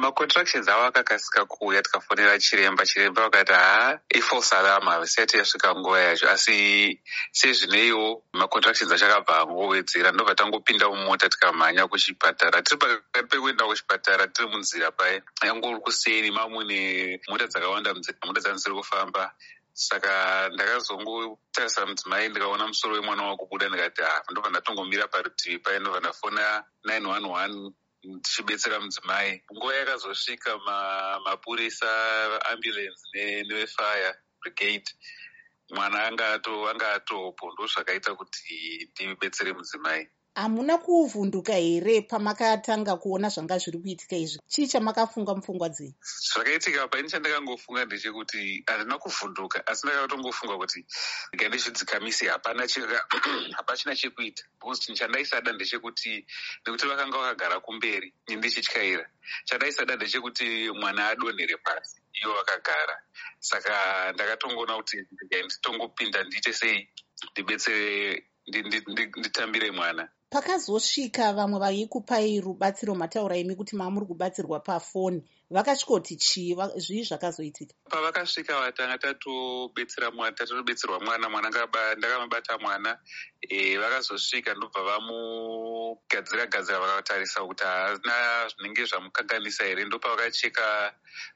macontractions avo akakasika kuuya, tikafonera chiremba vakati ifalse alarm havisati yasvika nguva yacho, asi sezvineiwo macontractions achakabva angowedzera, ndobva tangopinda mumota tikamhanya kuchipatara. Tiri pakati pekuenda kuchipatara tiri munzira paya, yangori kuseri mamune mota dzakawanda munzira, mota dzandisiri kufamba. Saka ndakazongotarisa mudzimai ndikaona musoro wemwana wakubuda, ndikati ndobva ndatongomira parutivi paya, ndobva ndafona 911 tichibetsera mudzimai. Nguva yakazosvika mapurisa, ambulance nevefire brigade, mwana anga atopo, ndozvakaita kuti ndibetsere mudzimai. Hamuna kuvhunduka here pamakatanga kuona zvanga zviri kuitika izvi? Chii chamakafunga mupfungwa dzenyu? Zvakaitika paini chandakangofunga ndechekuti handina kuvhunduka, asi ndakatongofunga kuti ndizvidzikamise, hapachina chekuita. Because chinhu chandaisada ndechekuti vakanga vakagara kumberi ndichityaira. Chandaisada ndechekuti mwana adonhere pasi, ivo vakagara. Saka ndakatongoona kuti nditongopinda ndiite sei ndibetsere, nditambire mwana. Pakazosvika vamwe vaikupai rubatsiro, mataura imi kuti muri kubatsirwa pafoni, vakasvikoti chii? Zvii zvakazoitika? Pavakasvika vatanga tatobetserwa mwana, ndakamubata mwana. Vakazosvika ndobva vamugadzira vakatarisa kuti haana zvinenge zvamukanganisa here. Ndopavakacheka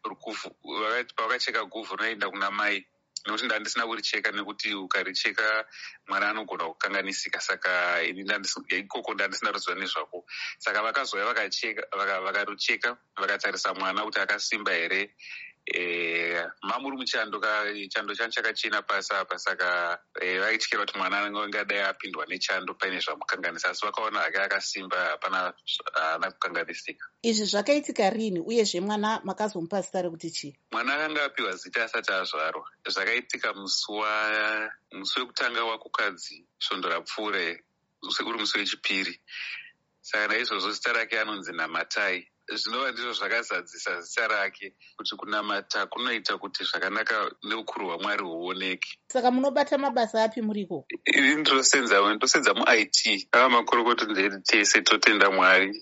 guvhu rinoenda kuna mai, nokuti ndandisina kuricheka, nekuti ukaricheka mwana anogona kukanganisika. Saka ikoko ndandisina ruzivo nezvako. Saka vakazouya vakarucheka, vakatarisa mwana kuti akasimba here. Mamuri muchando, chando changu chakachena pasi apa. Saka vaityira kuti mwana angadai apindwa nechando paine zvamukanganisa, asi vakaona hake akasimba, hapana kukanganisika. Izvi zvakaitika rini, uyezve mwana makazomupa zita rekuti chii? Mwana akanga apiwa zita asati azvarwa. Zvakaitika musi wekutanga wakukadzi svondo rapfuura, uri musi wechipiri. Saka naizvozvo zita rake anonzi Namatai. Zvinova ndizvo zvakazadzisa zita rake, kuti kunamata kunoita kuti zvakanaka neukuru hwaMwari huoneke. Saka munobata mabasa api muriko? Ndosenza mu-IT. Ava makorokota tese totenda Mwari.